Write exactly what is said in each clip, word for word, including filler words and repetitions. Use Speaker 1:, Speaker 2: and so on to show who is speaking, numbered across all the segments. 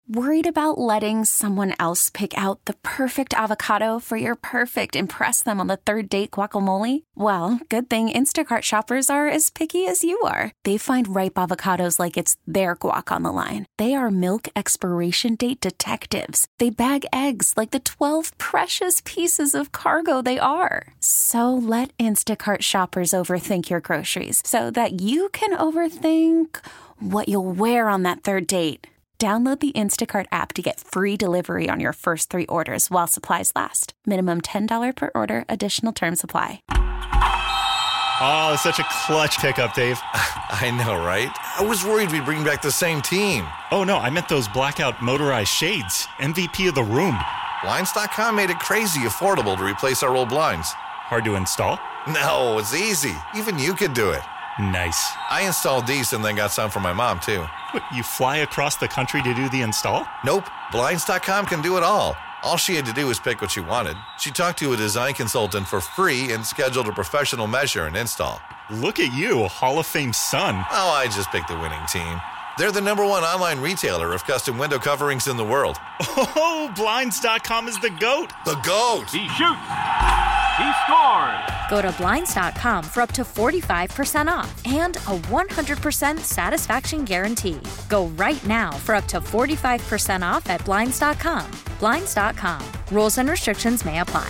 Speaker 1: Worried about letting someone else pick out the perfect avocado for your perfect impress them on the third date guacamole? Well, good thing Instacart shoppers are as picky as you are. They find ripe avocados like it's their guac on the line. They are milk expiration date detectives. They bag eggs like the twelve precious pieces of cargo they are. So let Instacart shoppers overthink your groceries so that you can overthink what you'll wear on that third date. Download the Instacart app to get free delivery on your first three orders while supplies last. Minimum ten dollars per order. Additional terms apply.
Speaker 2: Oh, such a clutch pickup, Dave.
Speaker 3: I know, right? I was worried we'd bring back the same team.
Speaker 2: Oh, no, I meant those blackout motorized shades. M V P of the room.
Speaker 3: Blinds dot com made it crazy affordable to replace our old blinds.
Speaker 2: Hard to install?
Speaker 3: No, it's easy. Even you could do it.
Speaker 2: Nice.
Speaker 3: I installed these and then got some for my mom, too.
Speaker 2: What, you fly across the country to do the install?
Speaker 3: Nope. Blinds dot com can do it all. All she had to do was pick what she wanted. She talked to a design consultant for free and scheduled a professional measure and install.
Speaker 2: Look at you, a Hall of Fame son.
Speaker 3: Oh, I just picked the winning team. They're the number one online retailer of custom window coverings in the world.
Speaker 2: Oh, Blinds dot com is the GOAT.
Speaker 3: The GOAT!
Speaker 4: He shoots! He scores!
Speaker 5: Go to Blinds dot com for up to forty-five percent off and a one hundred percent satisfaction guarantee. Go right now for up to forty-five percent off at Blinds dot com. Blinds dot com. Rules and restrictions may apply.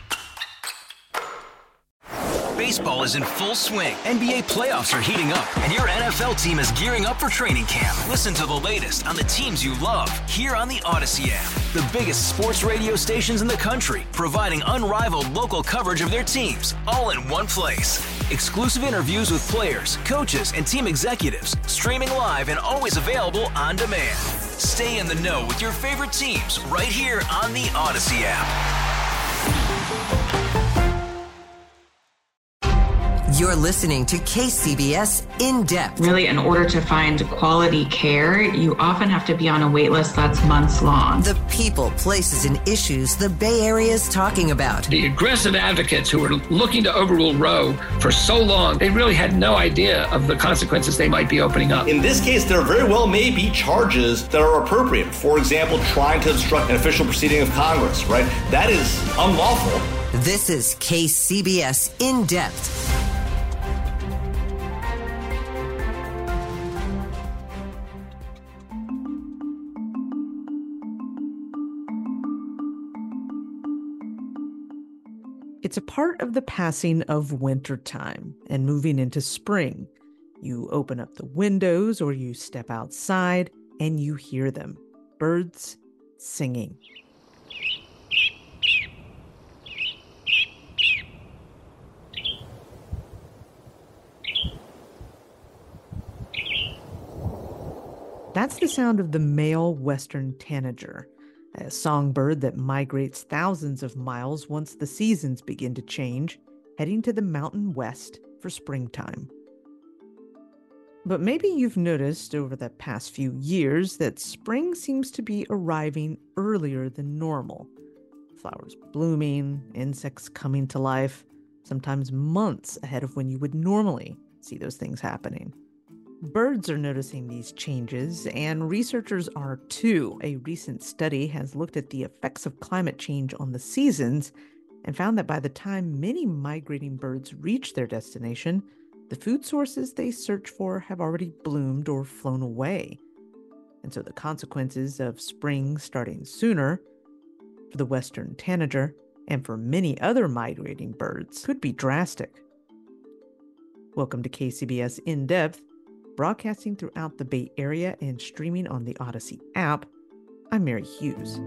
Speaker 6: Baseball is in full swing. N B A playoffs are heating up, and your N F L team is gearing up for training camp. Listen to the latest on the teams you love here on the Odyssey app. The biggest sports radio stations in the country, providing unrivaled local coverage of their teams, all in one place. Exclusive interviews with players, coaches, and team executives, streaming live and always available on demand. Stay in the know with your favorite teams right here on the Odyssey app.
Speaker 7: You're listening to K C B S In Depth.
Speaker 8: Really, in order to find quality care, you often have to be on a wait list that's months long.
Speaker 7: The people, places, and issues the Bay Area is talking about.
Speaker 9: The aggressive advocates who were looking to overrule Roe for so long, they really had no idea of the consequences they might be opening up.
Speaker 10: In this case, there very well may be charges that are appropriate. For example, trying to obstruct an official proceeding of Congress, right? That is unlawful.
Speaker 7: This is K C B S In Depth.
Speaker 11: It's a part of the passing of wintertime and moving into spring. You open up the windows or you step outside and you hear them. Birds singing. That's the sound of the male western tanager, a songbird that migrates thousands of miles once the seasons begin to change, heading to the mountain west for springtime. But maybe you've noticed over the past few years that spring seems to be arriving earlier than normal. Flowers blooming, insects coming to life, sometimes months ahead of when you would normally see those things happening. Birds are noticing these changes, and researchers are too. A recent study has looked at the effects of climate change on the seasons and found that by the time many migrating birds reach their destination, the food sources they search for have already bloomed or flown away. And so the consequences of spring starting sooner for the western tanager and for many other migrating birds could be drastic. Welcome to K C B S In Depth, broadcasting throughout the Bay Area and streaming on the Odyssey app. I'm Mary Hughes.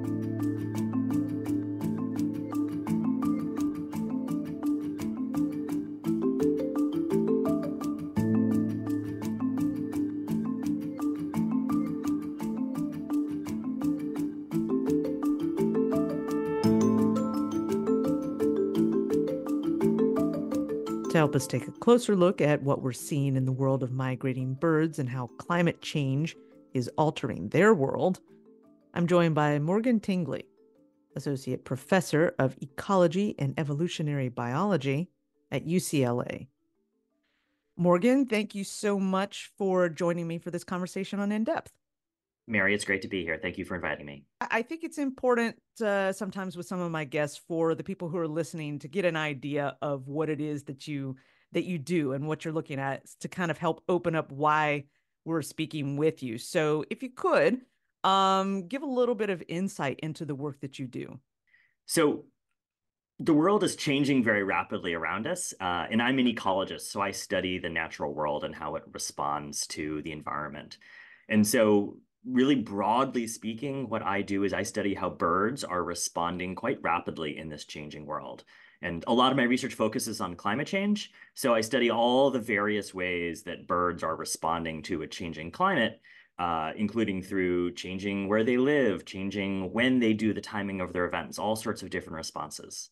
Speaker 11: To help us take a closer look at what we're seeing in the world of migrating birds and how climate change is altering their world, I'm joined by Morgan Tingley, Associate Professor of Ecology and Evolutionary Biology at U C L A. Morgan, thank you so much for joining me for this conversation on In Depth.
Speaker 12: Mary, it's great to be here. Thank you for inviting me.
Speaker 11: I think it's important uh, sometimes with some of my guests for the people who are listening to get an idea of what it is that you that you do and what you're looking at to kind of help open up why we're speaking with you. So if you could, um, give a little bit of insight into the work that you do.
Speaker 12: So the world is changing very rapidly around us, uh, and I'm an ecologist, so I study the natural world and how it responds to the environment. And so really broadly speaking, what I do is I study how birds are responding quite rapidly in this changing world. And a lot of my research focuses on climate change. So I study all the various ways that birds are responding to a changing climate, uh, including through changing where they live, changing when they do the timing of their events, all sorts of different responses.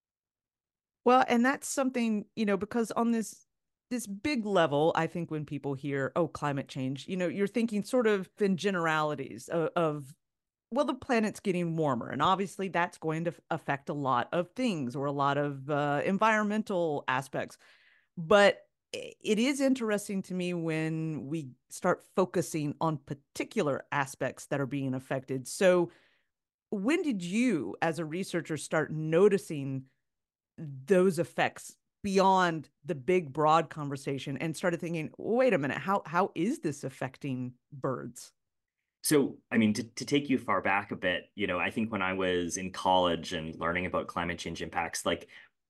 Speaker 11: Well, and that's something, you know, because on this this big level, I think when people hear, oh, climate change, you know, you're thinking sort of in generalities of, of well, the planet's getting warmer, and obviously that's going to affect a lot of things or a lot of uh, environmental aspects. But it is interesting to me when we start focusing on particular aspects that are being affected. So when did you, as a researcher, start noticing those effects beyond the big broad conversation and started thinking, wait a minute, how how is this affecting birds?
Speaker 12: So, I mean, to, to take you far back a bit, you know, I think when I was in college and learning about climate change impacts, like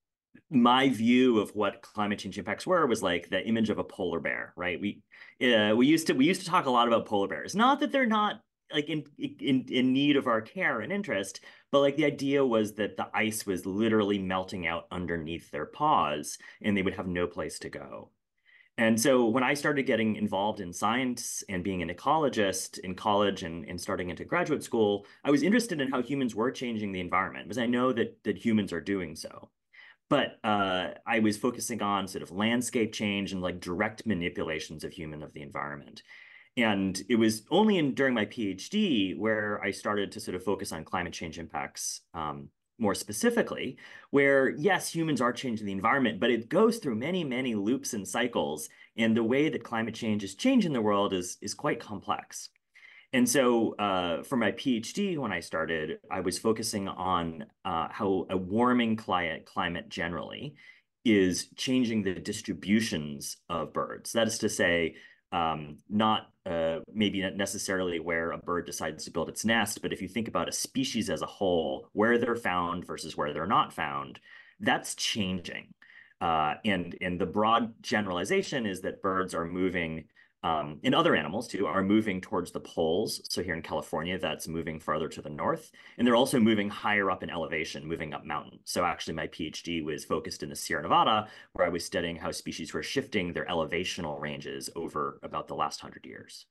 Speaker 12: my view of what climate change impacts were was like the image of a polar bear, right? We uh, we used to we used to talk a lot about polar bears. Not that they're not like in in in need of our care and interest, but like the idea was that the ice was literally melting out underneath their paws and they would have no place to go. And so when I started getting involved in science and being an ecologist in college and, and starting into graduate school, I was interested in how humans were changing the environment because I know that that humans are doing so. But uh, I was focusing on sort of landscape change and like direct manipulations of human of the environment. And it was only in during my PhD where I started to sort of focus on climate change impacts um, more specifically, where yes, humans are changing the environment, but it goes through many, many loops and cycles. And the way that climate change is changing the world is, is quite complex. And so uh, for my PhD, when I started, I was focusing on uh, how a warming climate, climate generally is changing the distributions of birds. That is to say, um, not uh, maybe not necessarily where a bird decides to build its nest, but if you think about a species as a whole, where they're found versus where they're not found, that's changing. Uh, and, and the broad generalization is that birds are moving Um, and other animals too are moving towards the poles. So here in California, that's moving farther to the north. And they're also moving higher up in elevation, moving up mountain. So actually my PhD was focused in the Sierra Nevada, where I was studying how species were shifting their elevational ranges over about the last hundred years.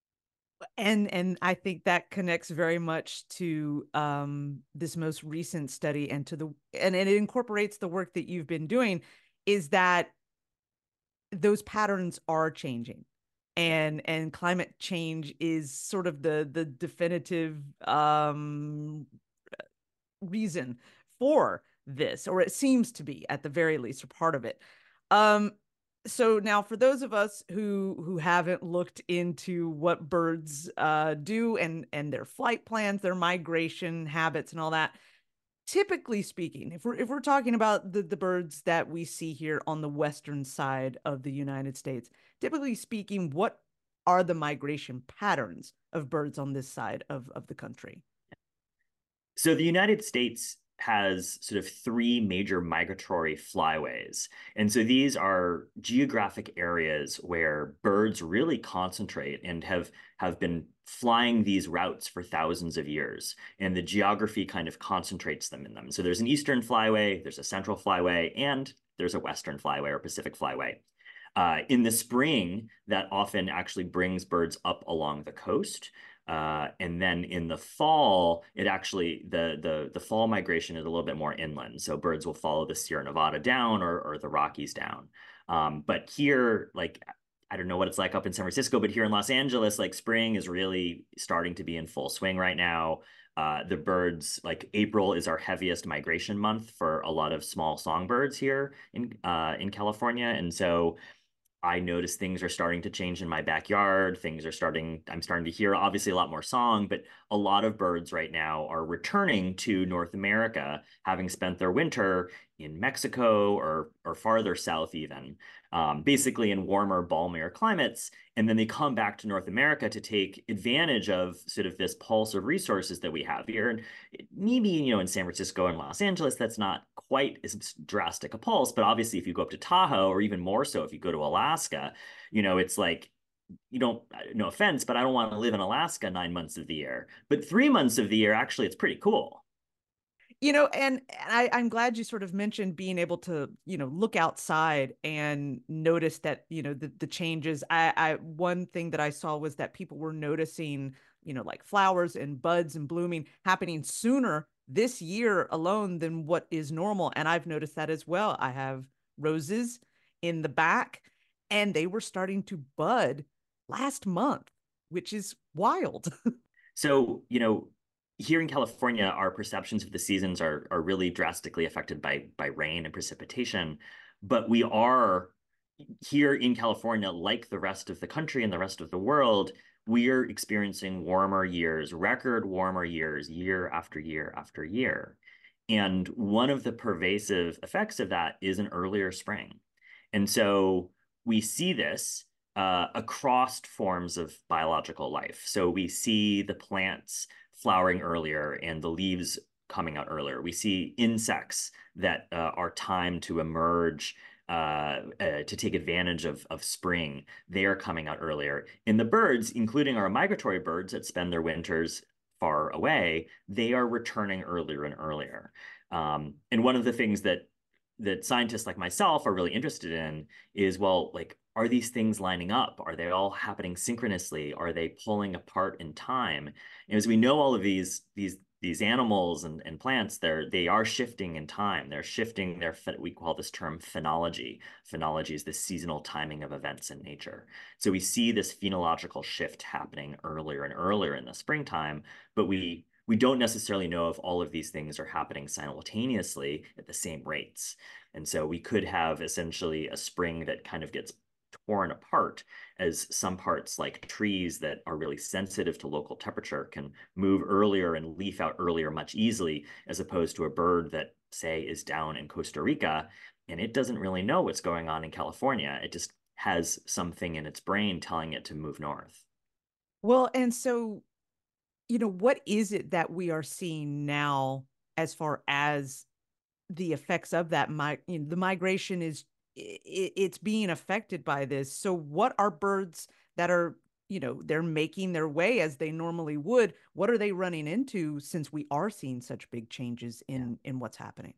Speaker 11: And and I think that connects very much to um, this most recent study and to the and, and it incorporates the work that you've been doing, is that those patterns are changing. And and climate change is sort of the the definitive um, reason for this, or it seems to be at the very least, or part of it. Um, so now, for those of us who who haven't looked into what birds uh, do and and their flight plans, their migration habits, and all that. Typically speaking, if we're if we're talking about the, the birds that we see here on the western side of the United States, typically speaking, what are the migration patterns of birds on this side of, of the country?
Speaker 12: So the United States has sort of three major migratory flyways. And so these are geographic areas where birds really concentrate and have, have been flying these routes for thousands of years. And the geography kind of concentrates them in them. So there's an eastern flyway, there's a central flyway, and there's a western flyway or Pacific flyway. Uh, in the spring, that often actually brings birds up along the coast. Uh, and then in the fall, it actually, the, the, the fall migration is a little bit more inland. So birds will follow the Sierra Nevada down or, or the Rockies down. Um, but here, like, I don't know what it's like up in San Francisco, but here in Los Angeles, like spring is really starting to be in full swing right now. Uh, the birds, like April is our heaviest migration month for a lot of small songbirds here in, uh, in California. And so I notice things are starting to change in my backyard. Things are starting, I'm starting to hear obviously a lot more song, but a lot of birds right now are returning to North America, having spent their winter in Mexico or, or farther south even, um, basically in warmer, balmier climates. And then they come back to North America to take advantage of sort of this pulse of resources that we have here. And maybe, you know, in San Francisco and Los Angeles, that's not quite as drastic a pulse, but obviously if you go up to Tahoe, or even more so if you go to Alaska, you know, it's like, you don't, no offense, but I don't want to live in Alaska nine months of the year. But three months of the year, actually, it's pretty cool.
Speaker 11: You know, and I, I'm glad you sort of mentioned being able to, you know, look outside and notice that, you know, the, the changes. I, I one thing that I saw was that people were noticing, you know, like flowers and buds and blooming happening sooner this year alone than what is normal. And I've noticed that as well. I have roses in the back and they were starting to bud last month, which is wild.
Speaker 12: So, you know, here in California, our perceptions of the seasons are, are really drastically affected by, by rain and precipitation. But we are here in California, like the rest of the country and the rest of the world, we are experiencing warmer years, record warmer years, year after year after year. And one of the pervasive effects of that is an earlier spring. And so we see this uh, across forms of biological life. So we see the plants flowering earlier and the leaves coming out earlier. We see insects that uh, are timed to emerge uh, uh, to take advantage of, of spring. They are coming out earlier. And the birds, including our migratory birds that spend their winters far away, they are returning earlier and earlier. Um, and one of the things that that scientists like myself are really interested in is, well, like, are these things lining up? Are they all happening synchronously? Are they pulling apart in time? And as we know, all of these these these animals and, and plants, they're they are shifting in time. They're shifting their, we call this term phenology. Phenology is the seasonal timing of events in nature. So we see this phenological shift happening earlier and earlier in the springtime, but we we don't necessarily know if all of these things are happening simultaneously at the same rates. And so we could have essentially a spring that kind of gets torn apart, as some parts, like trees that are really sensitive to local temperature, can move earlier and leaf out earlier much easily, as opposed to a bird that, say, is down in Costa Rica and it doesn't really know what's going on in California. It just has something in its brain telling it to move north.
Speaker 11: Well, and so, you know, what is it that we are seeing now as far as the effects of that? My, you know, the migration is, it, it's being affected by this. So what are birds that are, you know, they're making their way as they normally would? What are they running into, since we are seeing such big changes in, yeah. in what's happening?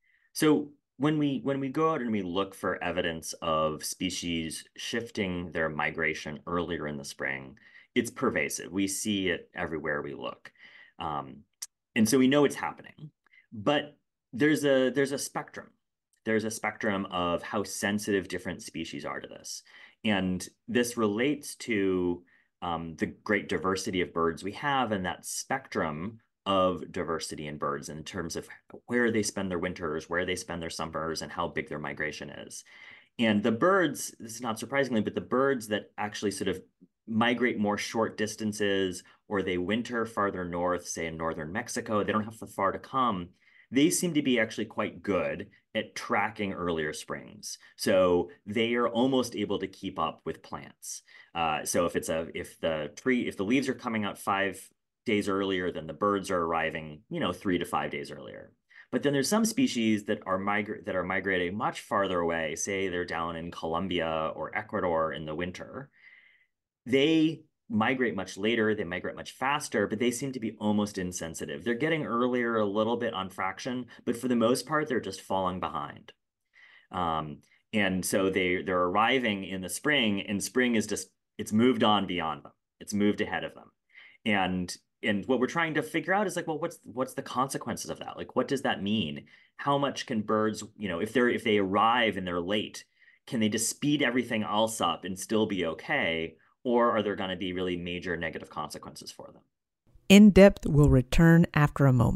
Speaker 12: So when we when we go out and we look for evidence of species shifting their migration earlier in the spring, it's pervasive. We see it everywhere we look. Um, and so we know it's happening, but there's a, there's a spectrum. There's a spectrum of how sensitive different species are to this. And this relates to um, the great diversity of birds we have, and that spectrum of diversity in birds in terms of where they spend their winters, where they spend their summers, and how big their migration is. And the birds, this is not surprisingly, but the birds that actually sort of migrate more short distances, or they winter farther north, say in northern Mexico, they don't have far to come, they seem to be actually quite good at tracking earlier springs. So they are almost able to keep up with plants. Uh, so if it's a, if the tree, if the leaves are coming out five days earlier, then the birds are arriving, you know, three to five days earlier. But then there's some species that are migrate that are migrating much farther away. Say they're down in Colombia or Ecuador in the winter. They migrate much later, they migrate much faster, but they seem to be almost insensitive. They're getting earlier a little bit on fraction, but for the most part, they're just falling behind. Um, and so they, they're arriving in the spring, and spring is just, it's moved on beyond them. It's moved ahead of them. And, and what we're trying to figure out is like, well, what's, what's the consequences of that? Like, what does that mean? How much can birds, you know, if they're, if they arrive and they're late, can they just speed everything else up and still be okay? Or are there going to be really major negative consequences for them?
Speaker 11: In Depth will return after a moment.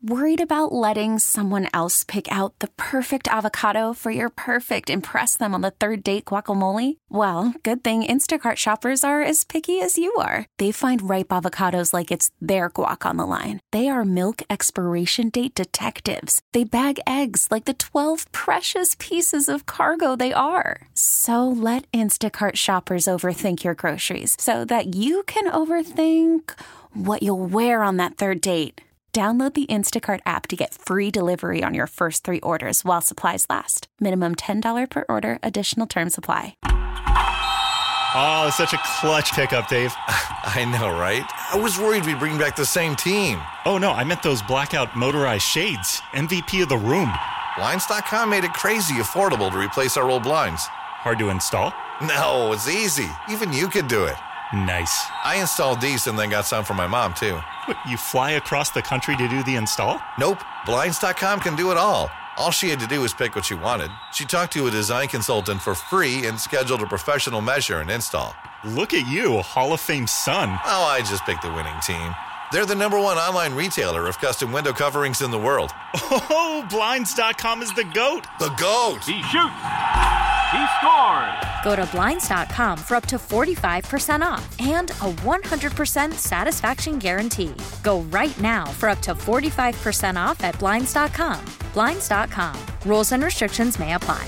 Speaker 1: Worried about letting someone else pick out the perfect avocado for your perfect impress them on the third date guacamole? Well, good thing Instacart shoppers are as picky as you are. They find ripe avocados like it's their guac on the line. They are milk expiration date detectives. They bag eggs like the twelve precious pieces of cargo they are. So let Instacart shoppers overthink your groceries so that you can overthink what you'll wear on that third date. Download the Instacart app to get free delivery on your first three orders while supplies last. Minimum ten dollars per order. Additional terms apply.
Speaker 2: Oh, such a clutch pickup, Dave.
Speaker 3: I know, right? I was worried we'd bring back the same team.
Speaker 2: Oh, no, I meant those blackout motorized shades. M V P of the room.
Speaker 3: Blinds dot com made it crazy affordable to replace our old blinds.
Speaker 2: Hard to install?
Speaker 3: No, it's easy. Even you could do it.
Speaker 2: Nice.
Speaker 3: I installed these and then got some for my mom, too.
Speaker 2: What, you fly across the country to do the install?
Speaker 3: Nope. Blinds dot com can do it all. All she had to do was pick what she wanted. She talked to a design consultant for free and scheduled a professional measure and install.
Speaker 2: Look at you, a Hall of Fame son.
Speaker 3: Oh, I just picked the winning team. They're the number one online retailer of custom window coverings in the world.
Speaker 2: Oh, Blinds dot com is the GOAT.
Speaker 3: The GOAT!
Speaker 4: He shoots! He scores!
Speaker 5: Go to Blinds dot com for up to forty-five percent off and a one hundred percent satisfaction guarantee. Go right now for up to forty-five percent off at Blinds dot com. Blinds dot com. Rules and restrictions may apply.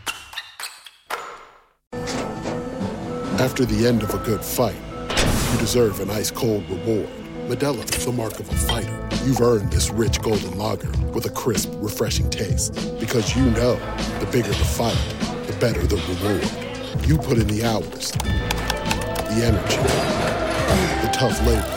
Speaker 13: After the end of a good fight, you deserve an ice-cold reward. Modelo, the mark of a fighter. You've earned this rich golden lager with a crisp, refreshing taste. Because you know, the bigger the fight, the better the reward. You put in the hours, the energy, the tough labor.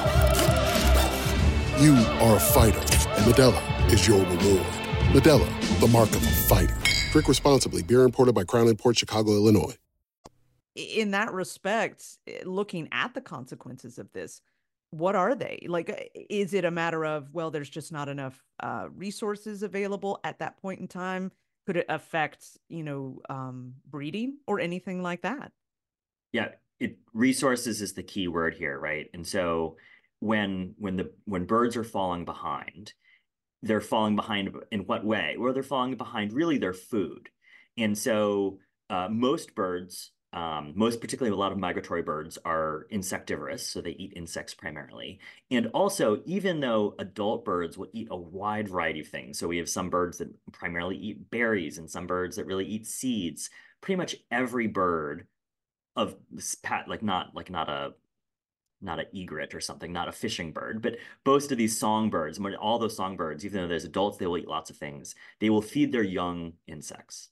Speaker 13: You are a fighter, and Modelo is your reward. Modelo, the mark of a fighter. Drink responsibly. Beer imported by Crown Imports, Chicago, Illinois.
Speaker 11: In that respect, looking at the consequences of this, what are they? Like, is it a matter of, well, there's just not enough uh, resources available at that point in time? Could it affect, you know, um, breeding or anything like that?
Speaker 12: Yeah, it, resources is the key word here, right? And so when when the when birds are falling behind, they're falling behind in what way? Well, they're falling behind really their food. And so uh, most birds, Um, most particularly a lot of migratory birds, are insectivorous, so they eat insects primarily. And also, even though adult birds will eat a wide variety of things, so we have some birds that primarily eat berries and some birds that really eat seeds, pretty much every bird of like not like not a not an egret or something, not a fishing bird, but most of these songbirds, all those songbirds, even though there's adults, they will eat lots of things. They will feed their young insects.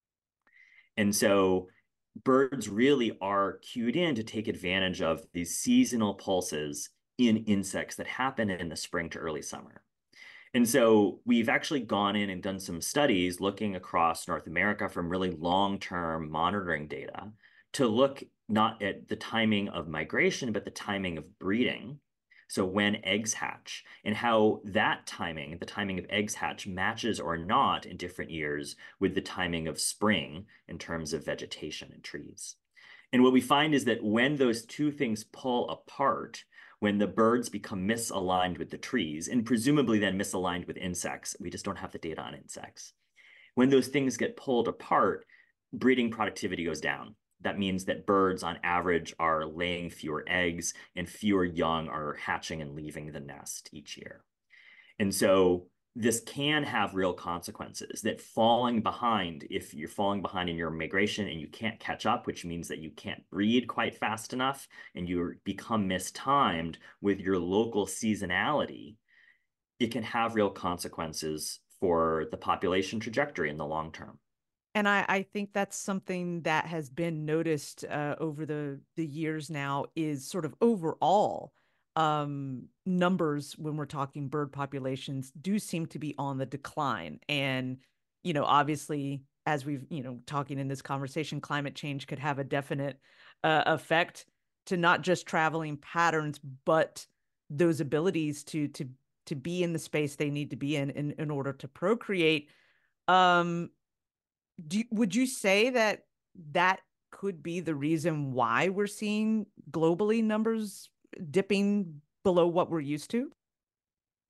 Speaker 12: And so birds really are cued in to take advantage of these seasonal pulses in insects that happen in the spring to early summer. And so we've actually gone in and done some studies looking across North America from really long-term monitoring data to look not at the timing of migration, but the timing of breeding. So when eggs hatch, and how that timing, the timing of eggs hatch, matches or not in different years with the timing of spring in terms of vegetation and trees. And what we find is that when those two things pull apart, when the birds become misaligned with the trees, and presumably then misaligned with insects, we just don't have the data on insects. When those things get pulled apart, breeding productivity goes down. That means that birds on average are laying fewer eggs and fewer young are hatching and leaving the nest each year. And so this can have real consequences, that falling behind, if you're falling behind in your migration and you can't catch up, which means that you can't breed quite fast enough and you become mistimed with your local seasonality, it can have real consequences for the population trajectory in the long term.
Speaker 11: And I, I think that's something that has been noticed uh, over the, the years now, is sort of overall um, numbers when we're talking bird populations do seem to be on the decline. And, you know, obviously, as we've, you know, talking in this conversation, climate change could have a definite uh, effect to not just traveling patterns, but those abilities to, to, to be in the space they need to be in, in, in order to procreate. Um, Do, would you say that that could be the reason why we're seeing globally numbers dipping below what we're used to?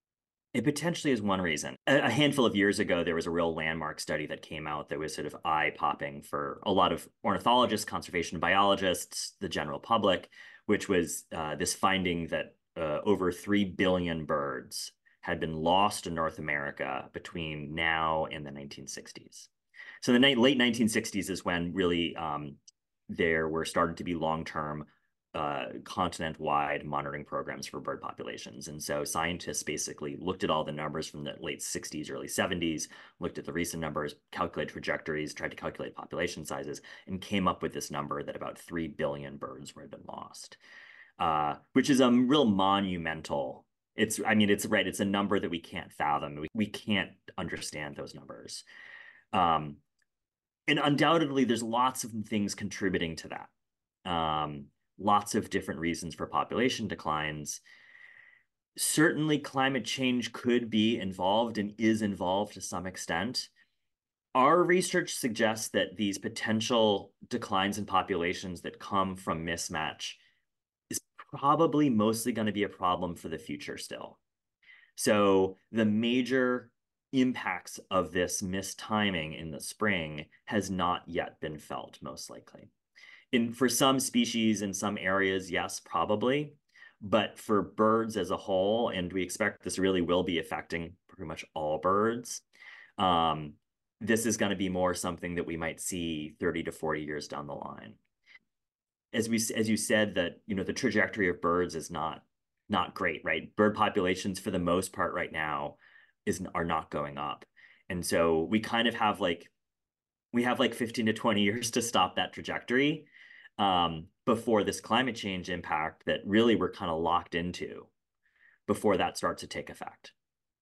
Speaker 12: It potentially is one reason. A, a handful of years ago, there was a real landmark study that came out that was sort of eye-popping for a lot of ornithologists, conservation biologists, the general public, which was uh, this finding that uh, over three billion birds had been lost in North America between now and the nineteen sixties. So the late nineteen sixties is when really um, there were started to be long-term uh, continent-wide monitoring programs for bird populations. And so scientists basically looked at all the numbers from the late sixties, early seventies, looked at the recent numbers, calculated trajectories, tried to calculate population sizes, and came up with this number that about three billion birds were had been lost, uh, which is a real monumental, it's, I mean, it's right, it's a number that we can't fathom. We, we can't understand those numbers. Um, and undoubtedly, there's lots of things contributing to that. Um, Lots of different reasons for population declines. Certainly, climate change could be involved and is involved to some extent. Our research suggests that these potential declines in populations that come from mismatch is probably mostly going to be a problem for the future still. So the major impacts of this mistiming in the spring has not yet been felt, most likely. In, for some species in some areas, yes, probably. But for birds as a whole, and we expect this really will be affecting pretty much all birds, um, this is going to be more something that we might see thirty to forty years down the line. As we, as you said, that, you know, the trajectory of birds is not, not great, right? Bird populations, for the most part right now, is, are not going up. And so we kind of have like, we have like fifteen to twenty years to stop that trajectory. Um, before this climate change impact that really we're kind of locked into before that starts to take effect.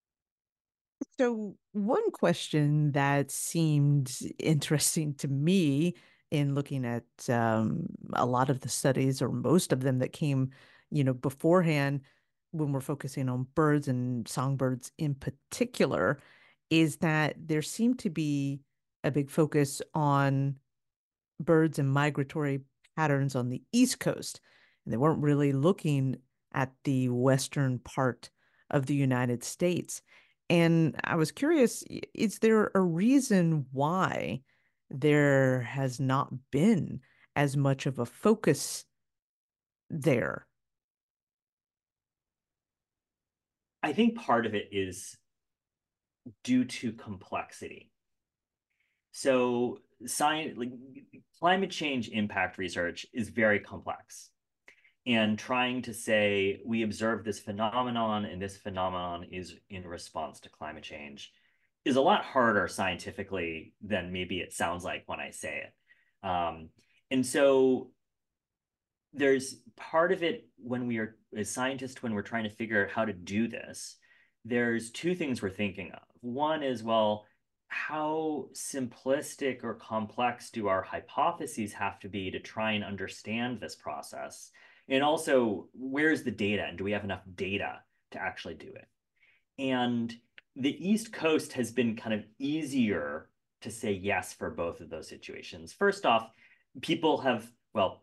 Speaker 11: So one question that seemed interesting to me in looking at um, a lot of the studies, or most of them that came, you know, beforehand, when we're focusing on birds and songbirds in particular, is that there seemed to be a big focus on birds and migratory patterns on the East Coast. And they weren't really looking at the western part of the United States. And I was curious, is there a reason why there has not been as much of a focus there?
Speaker 12: I think part of it is due to complexity. So science, like, climate change impact research is very complex. And trying to say, we observe this phenomenon and this phenomenon is in response to climate change is a lot harder scientifically than maybe it sounds like when I say it. Um, and so there's part of it when we are, as scientists, when we're trying to figure out how to do this, there's two things we're thinking of. One is, well, how simplistic or complex do our hypotheses have to be to try and understand this process? And also, where's the data? And do we have enough data to actually do it? And the East Coast has been kind of easier to say yes for both of those situations. First off, people have, well,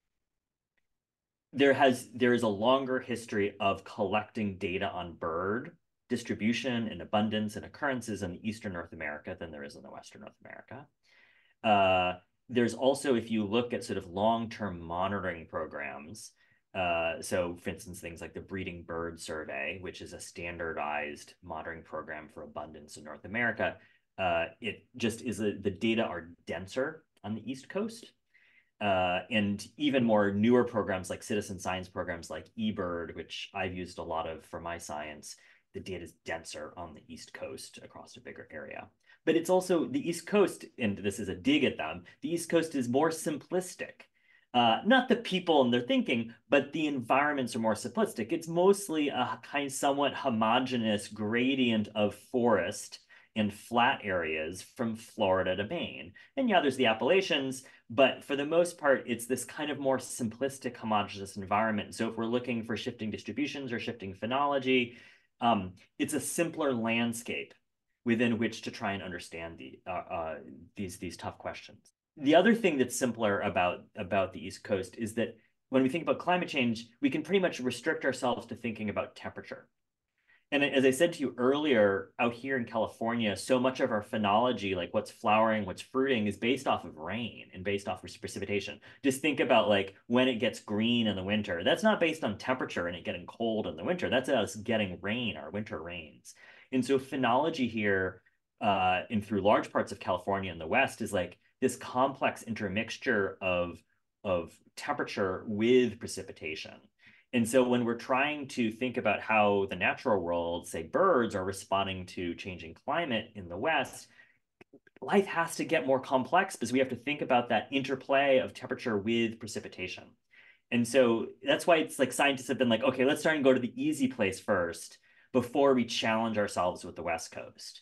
Speaker 12: there has there is a longer history of collecting data on bird distribution and abundance and occurrences in Eastern North America than there is in the Western North America. Uh, there's also, if you look at sort of long-term monitoring programs, uh, so for instance, things like the Breeding Bird Survey, which is a standardized monitoring program for abundance in North America, uh, it just is, a, the data are denser on the East Coast. Uh, and even more newer programs like citizen science programs like eBird, which I've used a lot of for my science, the data is denser on the East Coast across a bigger area. But it's also the East Coast, and this is a dig at them, the East Coast is more simplistic. Uh, not the people and their thinking, but the environments are more simplistic. It's mostly a kind of somewhat homogeneous gradient of forest and flat areas from Florida to Maine. And yeah, there's the Appalachians, but for the most part, it's this kind of more simplistic, homogeneous environment. So if we're looking for shifting distributions or shifting phenology, um, it's a simpler landscape within which to try and understand the, uh, uh, these, these tough questions. The other thing that's simpler about, about the East Coast is that when we think about climate change, we can pretty much restrict ourselves to thinking about temperature. And as I said to you earlier, out here in California, so much of our phenology, like what's flowering, what's fruiting, is based off of rain and based off of precipitation. Just think about like when it gets green in the winter. That's not based on temperature and it getting cold in the winter. That's us getting rain, our winter rains. And so phenology here, uh, and through large parts of California in the West, is like this complex intermixture of, of temperature with precipitation. And so when we're trying to think about how the natural world, say birds, are responding to changing climate in the West, life has to get more complex because we have to think about that interplay of temperature with precipitation. And so that's why it's like scientists have been like, okay, let's try and go to the easy place first before we challenge ourselves with the West Coast.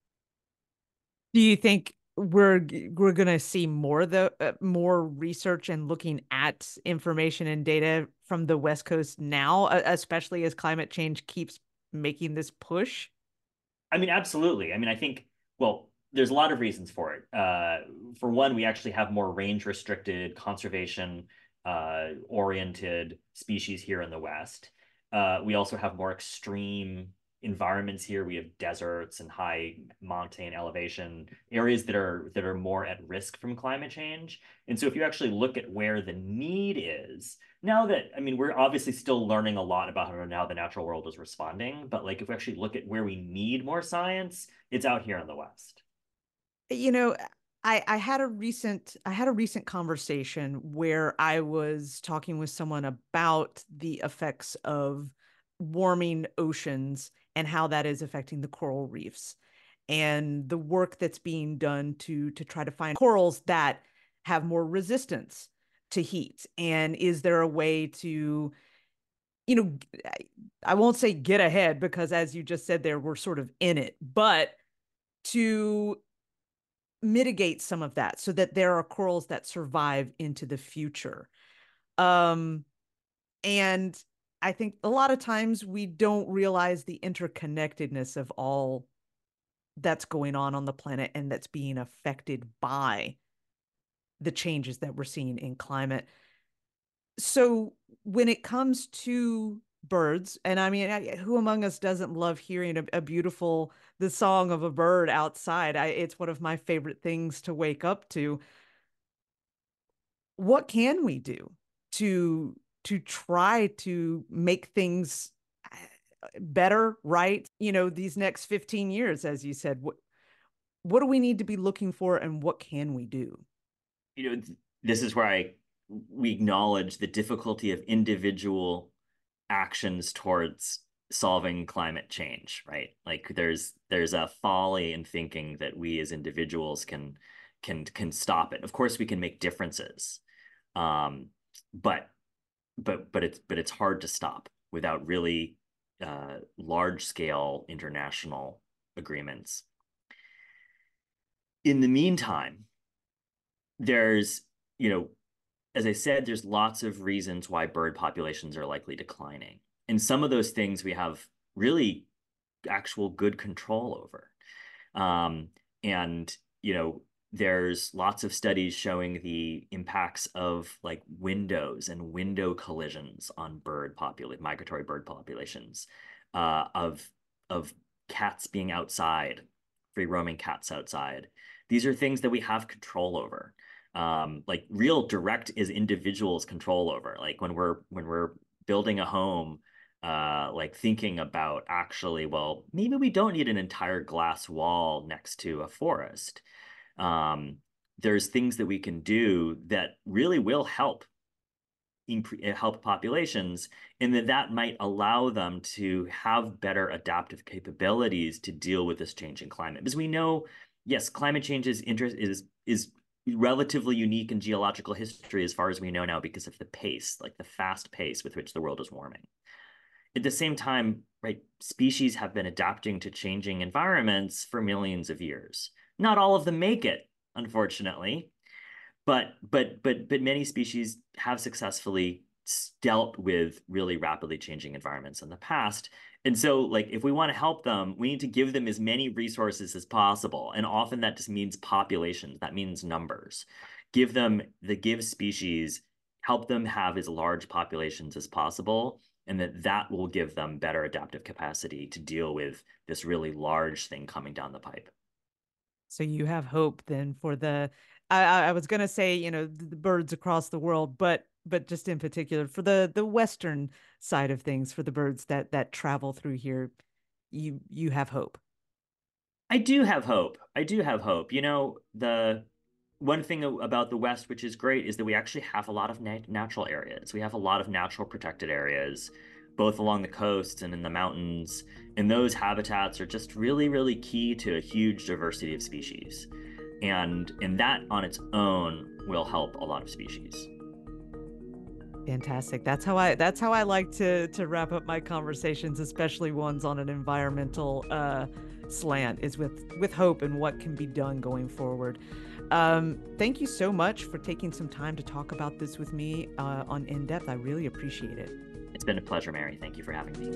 Speaker 11: Do you think we're we're going to see more the uh, more research and looking at information and data from the West Coast now, especially as climate change keeps making this push?
Speaker 12: I mean, absolutely. I mean, I think, well, there's a lot of reasons for it. Uh, for one, we actually have more range restricted, conservation uh, oriented species here in the West. Uh, we also have more extreme environments here. We have deserts and high montane elevation areas that are that are more at risk from climate change. And so if you actually look at where the need is, now that, I mean, we're obviously still learning a lot about how now the natural world is responding, but like if we actually look at where we need more science, it's out here in the West.
Speaker 11: You know, I, I had a recent I had a recent conversation where I was talking with someone about the effects of warming oceans and how that is affecting the coral reefs and the work that's being done to to try to find corals that have more resistance to heat. And is there a way to, you know, I won't say get ahead because as you just said there, we're sort of in it, but to mitigate some of that so that there are corals that survive into the future. Um, and I think a lot of times we don't realize the interconnectedness of all that's going on on the planet and that's being affected by the changes that we're seeing in climate. So when it comes to birds, and I mean, who among us doesn't love hearing a, a beautiful, the song of a bird outside? I, it's one of my favorite things to wake up to. What can we do to to try to make things better, right? You know, these next fifteen years, as you said, what, what do we need to be looking for and what can we do?
Speaker 12: You know, this is where I, we acknowledge the difficulty of individual actions towards solving climate change, right? Like there's, there's a folly in thinking that we as individuals can, can, can stop it. Of course we can make differences. Um, but But but it's but it's hard to stop without really uh, large scale international agreements. In the meantime, there's, you know, as I said, there's lots of reasons why bird populations are likely declining, and some of those things we have really actual good control over. Um, and you know, there's lots of studies showing the impacts of like windows and window collisions on bird populate migratory bird populations, uh, of of cats being outside, free roaming cats outside. These are things that we have control over, um, like real direct is individuals control over. Like when we're when we're building a home, uh, like thinking about actually, well, maybe we don't need an entire glass wall next to a forest. Um, there's things that we can do that really will help help populations, and that that might allow them to have better adaptive capabilities to deal with this changing climate. Because we know, yes, climate change is interest is is relatively unique in geological history as far as we know now because of the pace, like the fast pace with which the world is warming. At the same time, right, species have been adapting to changing environments for millions of years. Not all of them make it, unfortunately, but but but but many species have successfully dealt with really rapidly changing environments in the past. And so, like, if we want to help them, we need to give them as many resources as possible. And often that just means populations. That means numbers. Give them the give species, help them have as large populations as possible, and that that will give them better adaptive capacity to deal with this really large thing coming down the pipe.
Speaker 11: So you have hope then for the, I, I was going to say, you know, the birds across the world, but but just in particular for the the Western side of things, for the birds that that travel through here, you you have hope.
Speaker 12: I do have hope. I do have hope. You know, the one thing about the West, which is great, is that we actually have a lot of nat- natural areas. We have a lot of natural protected areas, both along the coasts and in the mountains. And those habitats are just really, really key to a huge diversity of species. And, and that on its own will help a lot of species.
Speaker 11: Fantastic. That's how I that's how I like to to wrap up my conversations, especially ones on an environmental uh, slant, is with with hope and what can be done going forward. Um, thank you so much for taking some time to talk about this with me uh, on In Depth. I really appreciate it.
Speaker 12: It's been a pleasure, Mary. Thank you for having me.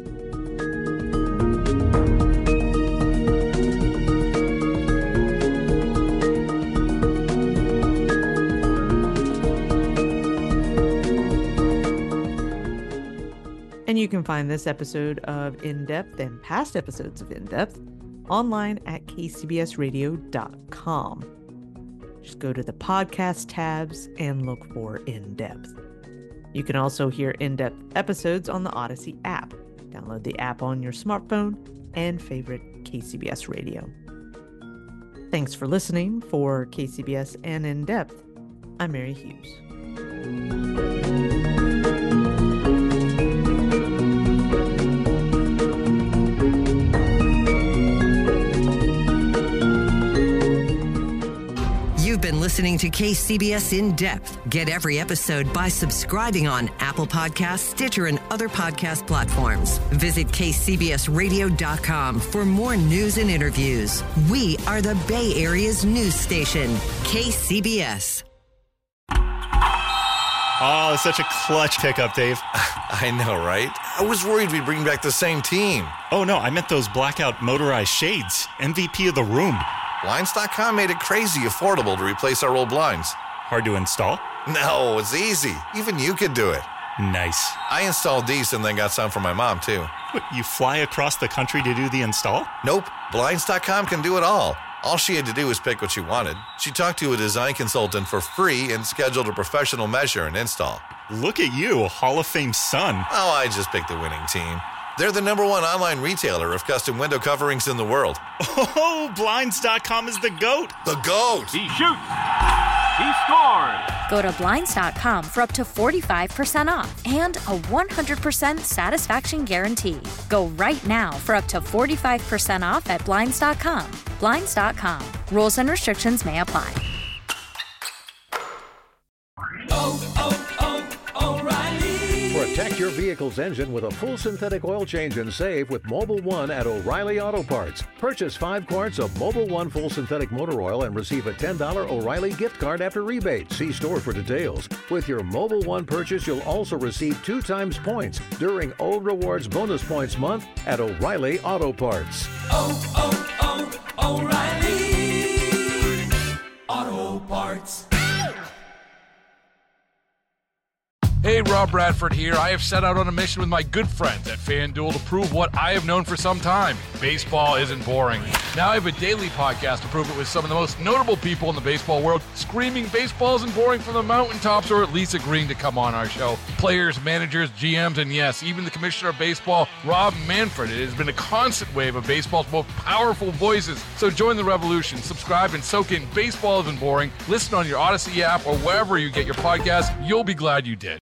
Speaker 11: And you can find this episode of In Depth and past episodes of In Depth online at k c b s radio dot com. Just go to the podcast tabs and look for In Depth. You can also hear In Depth episodes on the Odyssey app. Download the app on your smartphone and favorite K C B S Radio. Thanks for listening. For K C B S and In Depth, I'm Mary Hughes.
Speaker 7: You've been listening to K C B S In Depth. Get every episode by subscribing on Apple Podcasts, Stitcher, and other podcast platforms. Visit k c b s radio dot com for more news and interviews. We are the Bay Area's news station, K C B S.
Speaker 2: Oh, such a clutch pickup, Dave.
Speaker 3: I know, right? I was worried we'd bring back the same team.
Speaker 2: Oh, no, I meant those blackout motorized shades. M V P of the room.
Speaker 3: Blinds dot com made it crazy affordable to replace our old blinds.
Speaker 2: Hard to install?
Speaker 3: No, it's easy. Even you could do it.
Speaker 2: Nice.
Speaker 3: I installed these and then got some for my mom, too.
Speaker 2: What, you fly across the country to do the install?
Speaker 3: Nope. Blinds dot com can do it all. All she had to do was pick what she wanted. She talked to a design consultant for free and scheduled a professional measure and install.
Speaker 2: Look at you, Hall of Fame son.
Speaker 3: Oh, I just picked the winning team. They're the number one online retailer of custom window coverings in the world.
Speaker 2: Oh, Blinds dot com is the GOAT.
Speaker 3: The GOAT!
Speaker 4: He shoots! He scored!
Speaker 5: Go to Blinds dot com for up to forty-five percent off and a one hundred percent satisfaction guarantee. Go right now for up to forty-five percent off at Blinds dot com. Blinds dot com. Rules and restrictions may apply.
Speaker 14: Oh, oh, oh, O'Reilly!
Speaker 15: Protect your vehicle's engine with a full synthetic oil change and save with Mobil one at O'Reilly Auto Parts. Purchase five quarts of Mobil one full synthetic motor oil and receive a ten dollars O'Reilly gift card after rebate. See store for details. With your Mobil one purchase, you'll also receive two times points during O Rewards Bonus Points Month at O'Reilly Auto Parts.
Speaker 14: Oh, oh, oh, O'Reilly Auto Parts.
Speaker 16: Hey, Rob Bradford here. I have set out on a mission with my good friends at FanDuel to prove what I have known for some time. Baseball isn't boring. Now I have a daily podcast to prove it with some of the most notable people in the baseball world, screaming baseball isn't boring from the mountaintops, or at least agreeing to come on our show. Players, managers, G Ms, and yes, even the commissioner of baseball, Rob Manfred. It has been a constant wave of baseball's most powerful voices. So join the revolution. Subscribe and soak in Baseball Isn't Boring. Listen on your Odyssey app or wherever you get your podcasts. You'll be glad you did.